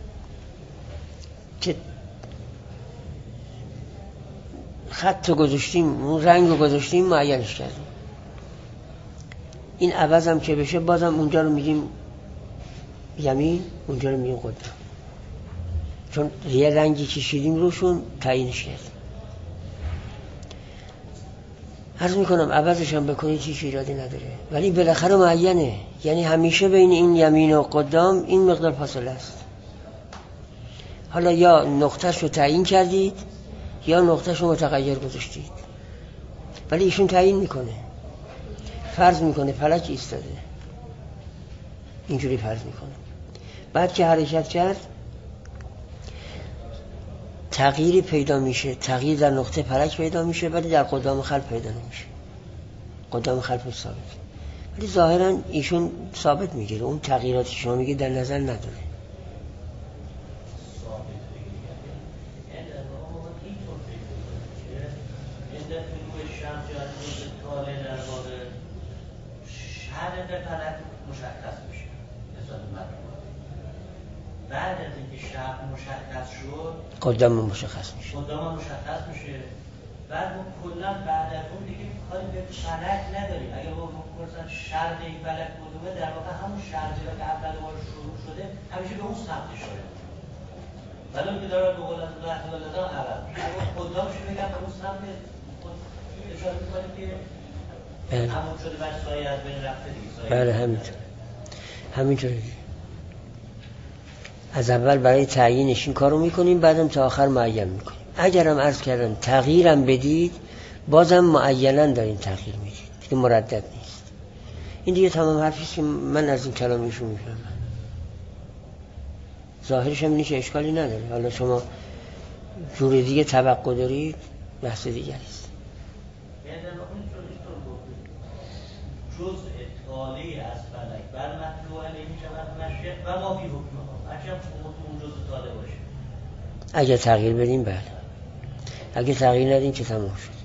Speaker 1: که خط رو گذاشتیم، اون رنگ رو گذاشتیم، معینش کردیم. این عوض هم که بشه، بازم اونجا رو میگیم یمین، اونجا رو میگیم قدام، چون یه رنگی کشیدیم روشون تعیینش کردیم. عرض میکنم عوضش هم بکنید هیچ ایرادی نداره، ولی بالاخره معینه. یعنی همیشه بین این یمین و قدام این مقدار فاصله است. حالا یا نقطهش رو تعیین کردید یا نقطهش رو متغیر گذاشتید، ولی ایشون تعیین میکنه، فرض میکنه فلک ایستاده، اینجوری فرض میکنه. بعد که حرکت کرد تغییری پیدا میشه، تغییر در نقطه فلک پیدا میشه، ولی در قدام خلف پیدا نمیشه. قدام خلفش ثابت، ولی ظاهرا ایشون ثابت میگیره، اون تغییراتی شما میگه در نظر نداره.
Speaker 3: بعد از اینکه شب مشخص شد،
Speaker 1: قدام مشخص میشه.
Speaker 3: قدام مشخص میشه. بعد ما کلا بعد از اون دیگه کاری به فلک نداریم. اگر ما بپرسن شرق این فلک کدومه، در واقع همون شرقی که اول بار شروع شده همیشه به اون سمت شده. ولی اون که داره به قول الله تعالی عرب قدامش میگم به اون سمت اشاره میکنه که همون شده بعد سایه از بین رفته دیگه.
Speaker 1: بله همینطوره. از اول برای تعیینش این کارو میکنیم، بعدم تا آخر معین میکنیم. اگرم عرض کردم تغییرم بدید، بازم معیناً دارین تغییر میدید، دیگه مردد نیست. این دیگه تمام حرفیست که من از این کلامیشون میفهمم. ظاهرش هم نیست، اشکالی نداره. حالا شما جور دیگه توقع دارید، بحث دیگریست.
Speaker 3: جزء تاله از فلک بر مطلوع علیه میشود مشرق و ما فی حکمها. هرچند اون جزء تاله باشه،
Speaker 1: اگه تغییر بدیم بله، اگه تغییر ندیم که تمام شد.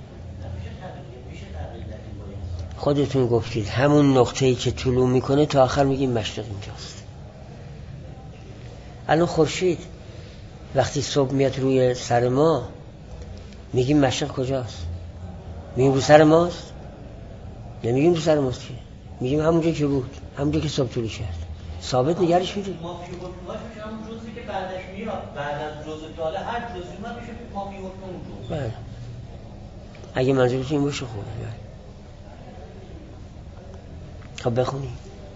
Speaker 1: خودتون گفتید همون نقطه‌ای که طلوع میکنه تا آخر میگیم مشرق اینجاست. الان خورشید وقتی صبح میاد روی سر ما، میگیم مشرق کجاست؟ میگیم رو سر ماست؟ نمیگیم رو سر ماست، میگیم همونجا که بود، همونجا که صبح طلوع کرد. ثابت نگرش میدیم.
Speaker 3: ما فی حکمهاش میشه همون جزئی که بعدش میاد. بعد از جزء تاله هر جزئی ما میشه ما فی حکم اون جزء.
Speaker 1: بله. اگه منظورتون این باشه خوبه. خب بخونیم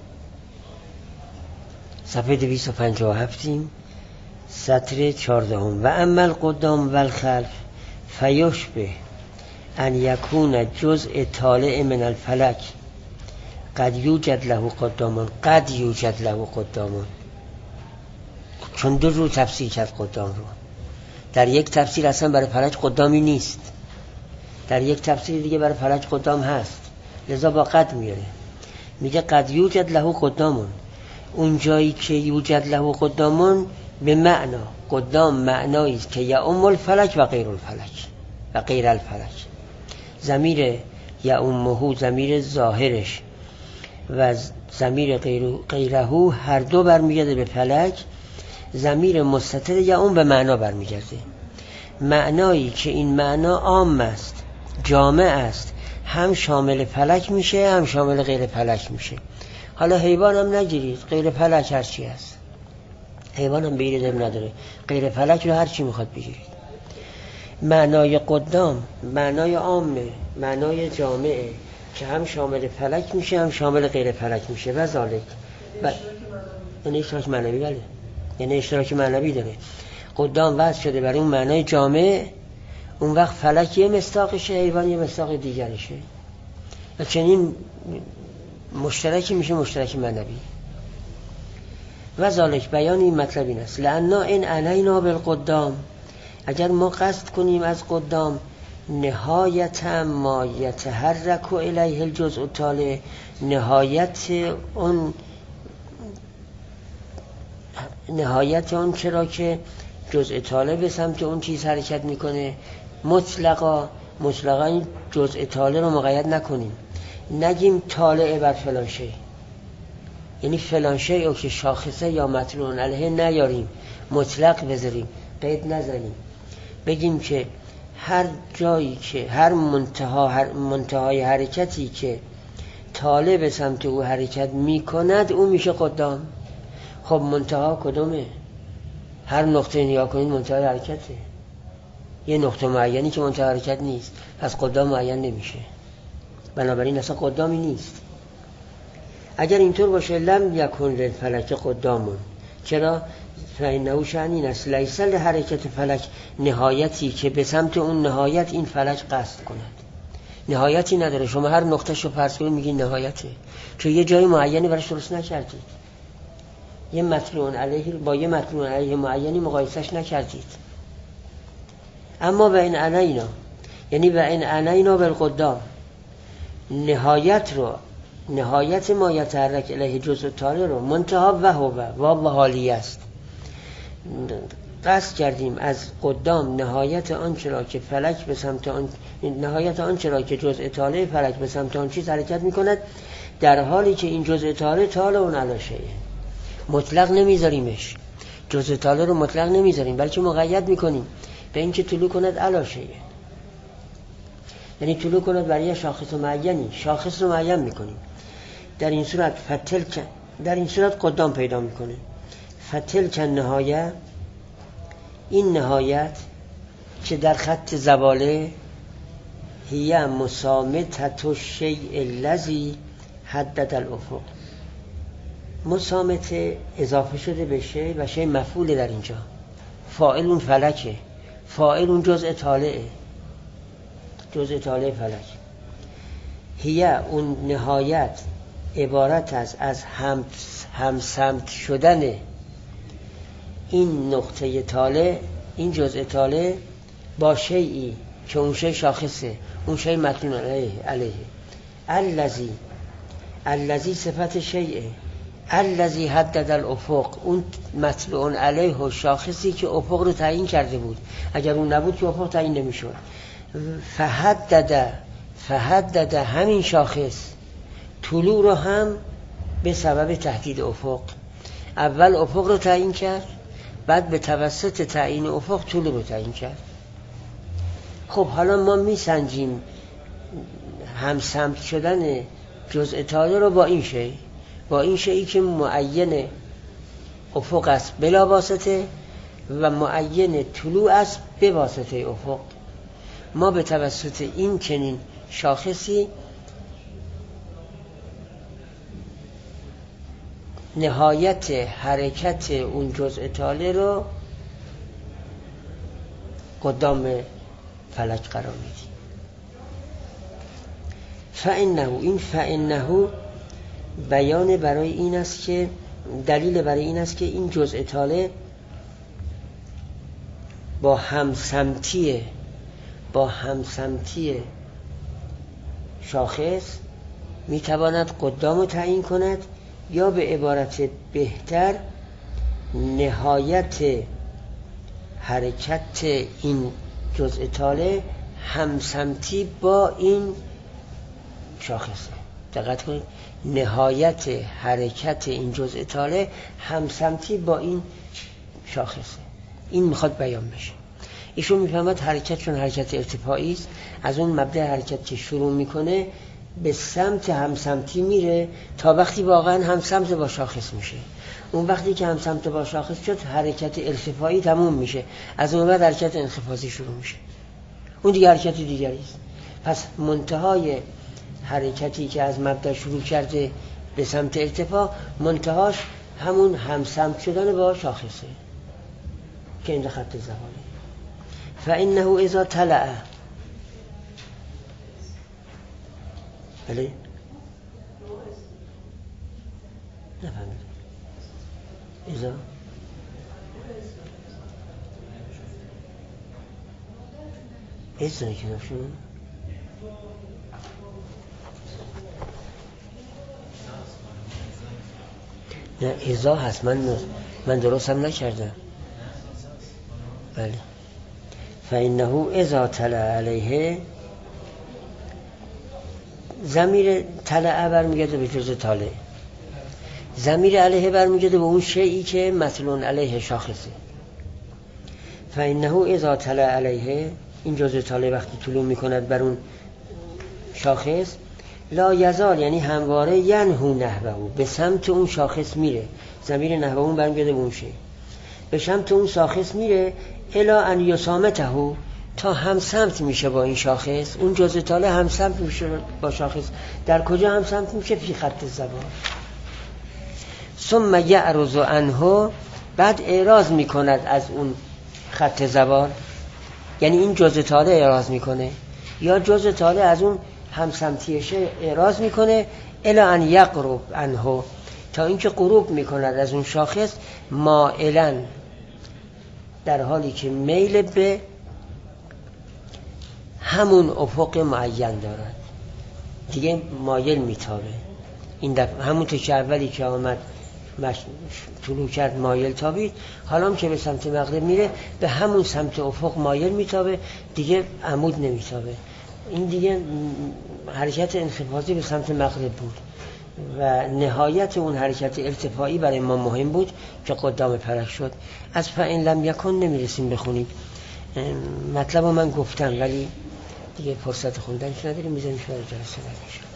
Speaker 1: صفحه 257 سطر 14. و اما القدام و الخلف فیشبه ان یکون جزء طالع من الفلک قد یوجد له قدامون. قد یوجد له قدامون، چون دو رو تفسیر کرد قدام رو. در یک تفسیر اصلا برای فلک قدامی نیست، در یک تفسیر دیگه برای فلک قدام هست، لذا با قد میاره. میگه قد یوجد له قدامون، اون جایی که یوجد له قدامون به معنا قدام معنایی است که یعم الفلک و غیر الفلک و غیر الفلک. ضمیر یعمه ضمیر ظاهرش و ضمیر غیره هر دو برمیگرده به فلک. ضمیر مستتر یعم به معنا برمیگرده، معنایی که این معنا عام است، جامع است، هم شامل فلک میشه هم شامل غیر فلک میشه. حالا حیوان هم نگیرید، غیر فلک هر چی هست، حیوان هم بگیرید هم نداره، غیر فلک رو هر چی میخواد بگیرید. معنای قدام معنای عامه، معنای جامعه که هم شامل فلک میشه هم شامل غیر فلک میشه. و ذالک یعنی اشتراک معنوی، بله یعنی اشتراک معنوی داره. قدام وضع شده برای اون معنای جامع، اون وقت فلک یه مصداقشه، حیوان یه مصداق دیگرشه و چنین مشترکی میشه مشترک معنوی. و ذالک بیان این مطلب این است لأننا این علینا بالقدام، اگر ما قصد کنیم از قدام نهایت ما یتحرک الیه الجزء الطالع، نهایت اون چرا که جزء طالع به سمت اون چیز حرکت میکنه، مطلقا این جزء طالع رو مقید نکنیم، نگیم طالع بر فلان شی، یعنی فلان شی او که شاخصه یا مطلوع علیه نیاریم، مطلق بذاریم، قید نزنیم، بگیم که هر جایی که هر منتهای حرکتی که طالع به سمت او حرکت میکند او میشه قدام. خب منتها کدومه؟ هر نقطه نیا کنید منتهای حرکته، یه نقطه معینی که منتهای حرکت نیست پس قدام معین نمیشه، بنابراین اصلا قدامی نیست. اگر اینطور باشه لم یکن للفلک قدامون، چرا؟ فإنه شأن این است لیس لحرکت فلک نهایتی که به سمت اون نهایت این فلک قصد کند، نهایتی نداره. شما هر نقطه شو فرض کنید میگین نهایته، چون یه جای معینی براش درست نکردید، یه مطلوع علیه با یه مطلوع علیه معینی مقایسش نکردید. اما و این علینا، یعنی و این علینا بالقدام، نهایت ما یتحرک الیه جزء طالع رو منتها و هو حالی است، قصد کردیم از قدام نهایت آنچه را که فلک به سمت آن، نهایت آنچه را که جزء طالع فلک به سمت آن چیز حرکت میکند، در حالی که این جزء طالع اون علاشه مطلق نمیذاریمش، جزء طالع رو مطلق نمیذاریم بلکه مقید میکنیم به اینکه طلوع کند علاشه، یعنی طلوع کند برای شاخص معینی، شاخص رو معین میکنیم. در این صورت قدام پیدا میکنه. فتلک نهایه، این نهایت که در خط زواله، هیه مسامتت الشیء الذی حدد الافق، مسامت اضافه شده به شیء و شیء مفعول در اینجا، فاعل اون فلکه، فاعل اون جزء طالعه، جزء طالع فلک. هیه اون نهایت عبارت از هم سمت شدن این نقطه طالع، این جزء طالع با شیئی که اون شیء شاخصه، اون شیء مطلوع علیه. الذی صفت شیئه، الذی حدد الافق، اون مطلوع علیه و شاخصی که افق رو تعیین کرده بود، اگر اون نبود که افق تعیین نمیشد. فحدد همین شاخص طلوع رو هم به سبب تهدید افق، اول افق رو تعیین کرد، بعد به توسط تعیین افق طلوع رو تعیین کرد. خب حالا ما میسنجیم هم سمت شدن جزء طالع رو با این شیئی که معین افق است بلا واسطه و معین طلوع است به واسطه افق. ما به توسط این چنین شاخصی نهایت حرکت اون جزء طالع رو قدام فلک قرار میدیم. فإنه بیان برای این است که دلیل برای این است که این جزء طالع با همسمتی شاخص میتواند قدام رو تعیین کند، یا به عبارت بهتر نهایت حرکت این جزء طالع همسمتی با این شاخصه. دقت کنید، نهایت حرکت این جزء طالع همسمتی با این شاخصه. این میخواد بیان بشه. ایشون میفهمد حرکت چون حرکت ارتفاعی است، از اون مبدأ حرکت که شروع میکنه به سمت همسمتی میره تا وقتی واقعا همسمت با شاخص میشه. اون وقتی که همسمت با شاخص شد حرکت ارتفاعی تموم میشه، از اون بعد حرکت انخفاضی شروع میشه، اون دیگه حرکت دیگری است. پس منتهای حرکتی که از مبدأ شروع کرده به سمت ارتفاع، منتهاش همون همسمت شدن با شاخصه که این خط زواله. فإنه اذا طلع، بله نفهمید اذا که نفشون نه اذا هست، من درست هم نکردم. بله فإنه اذا طلع علیه، ضمیر طلع برمیگرده به جزء طالع، ضمیر علیه برمیگرده به اون شیئی که مثلون علیه شاخصه. فإنه اذا طلع علیه، این جزء طالع وقتی طلوع میکند بر اون شاخص، لا یزال یعنی همواره ینهو نحوه، به سمت اون شاخص میره، ضمیر نحوه اون برمیگرده به اون شی، به سمت اون شاخص میره، الا ان یسامته، تا هم سمت میشه با این شاخص، اون جزء طالع هم سمت میشه با شاخص. در کجا هم سمت میشه؟ فی خط زبان. ثم یعرض عنه، بعد اعراض میکند از اون خط زبان، یعنی این جزء طالع اعراض میکنه یا جزء طالع از اون هم سمتیشه اعراض میکنه، الا ان یقرب عنه، تا اینکه قروب میکند از اون شاخص، مائلا، در حالی که میل به همون افق معین دارد، دیگه مایل میتابه. این دفعه همون که اولی که آمد طلوع کرد مایل تابید، حالا هم که به سمت مغرب میره به همون سمت افق مایل میتابه، دیگه عمود نمیتابه. این دیگه حرکت انخفاضی به سمت مغرب بود و نهایت اون حرکت ارتفاعی برای ما مهم بود که قدام پرک شد. از فإن لم یکن نمیرسیم بخونیم، مطلب رو من گفتم ولی دیگه فرصت خوندنش نداریم، میذاریم شوال جلسه بعد.